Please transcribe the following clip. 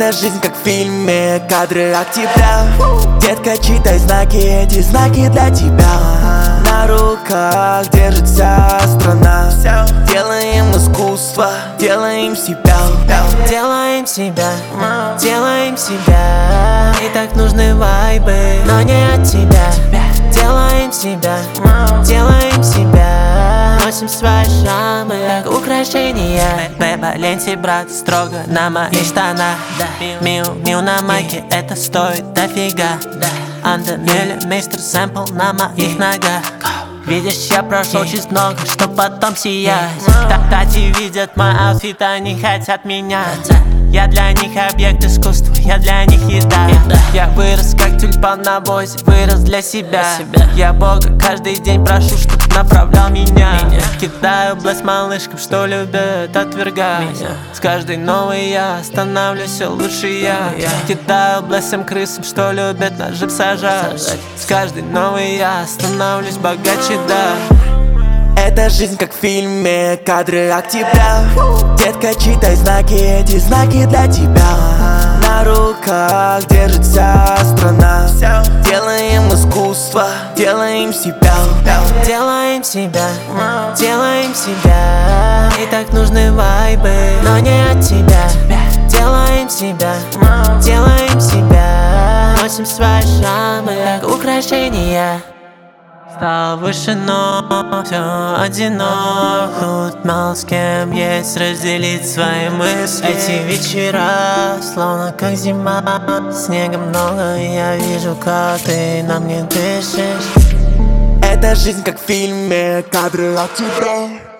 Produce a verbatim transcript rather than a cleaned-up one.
Это жизнь как в фильме, кадры октября. Детка, читай знаки, эти знаки для тебя. На руках держит вся страна. Делаем искусство, делаем себя. Делаем себя, делаем себя. И так нужны вайбы, но не от тебя. Делаем себя, делаем себя. Носим свои шрамы, как украшения. Бэба-ленти, брат, строго на моих штанах. Миу, миу на майке, это стоит дофига. Андамеле, мистер Сэмпл на моих ногах. Видишь, я прошел через много, чтоб потом сиять. Тати видят мой аутфит, они хотят менять. Я для них объект искусства, я для них еда. Я вырос как тюльпан на бозе, вырос для себя. Я Бога каждый день прошу, чтоб направлял меня. Кидаю блэс малышкам, что любят отвергать. С каждой новой я становлюсь все лучше я. Кидаю блэсом крысам, что любят ножи сажать. С каждой новой я становлюсь богаче, да. Это жизнь как в фильме, кадры октября. Детка, читай знаки, эти знаки для тебя. На руках держит вся страна. Делаем искусство, делаем себя. Делаем себя, делаем себя. И так нужны вайбы, но не от тебя. Делаем себя, делаем себя. Носим свои шрамы, как украшения. Стал выше, но все одинок. Тут мало с кем есть разделить свои мысли. Эти вечера словно как зима. Снега много, и я вижу, как ты на мне дышишь. Это жизнь как в фильме, кадры октября.